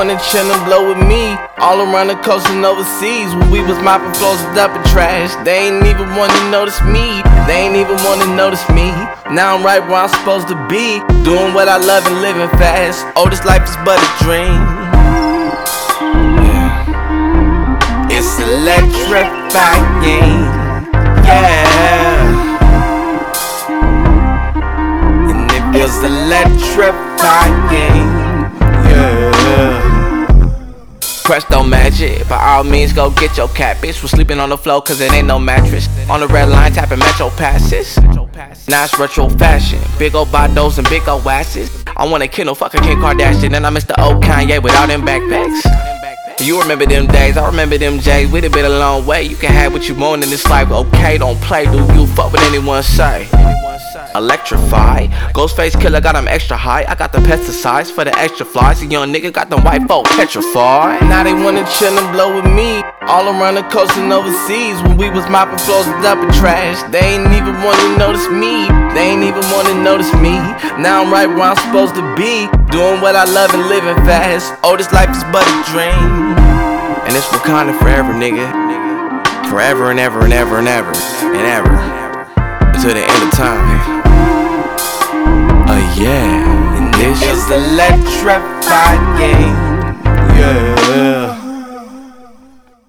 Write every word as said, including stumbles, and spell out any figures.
wanna chill and blow with me. All around the coast and overseas. When we was mopping floors and dumping trash, they ain't even wanna notice me. They ain't even wanna notice me. Now I'm right where I'm supposed to be, doing what I love and living fast. Oh, this life is but a dream. Yeah. It's electrifying. Yeah. And it feels electrifying. Yeah. Presto magic, by all means go get your cat, bitch. We're sleeping on the floor cause it ain't no mattress. On the red line tapping metro passes. Now it's retro fashion, big ol' bottles and big ol' asses. I want a Kendall, fuck a Kim Kardashian, and I miss the old Kanye with all them backpacks. You remember them days, I remember them J's. We'd have been a long way, you can have what you want in this life. Okay, don't play, do you fuck what anyone say? Electrify, Ghostface killer got them extra high. I got the pesticides for the extra flies. A young nigga got them white folk petrified. Now they wanna chill and blow with me, all around the coast and overseas. When we was mopping floors and dumping trash, they ain't even wanna notice me. They ain't even wanna notice me. Now I'm right where I'm supposed to be, doing what I love and living fast. Oh, this life is but a dream. And it's Wakanda forever, nigga. Forever and ever and ever and ever and ever, until the end of time. Oh yeah, and this is electrifying. Yeah.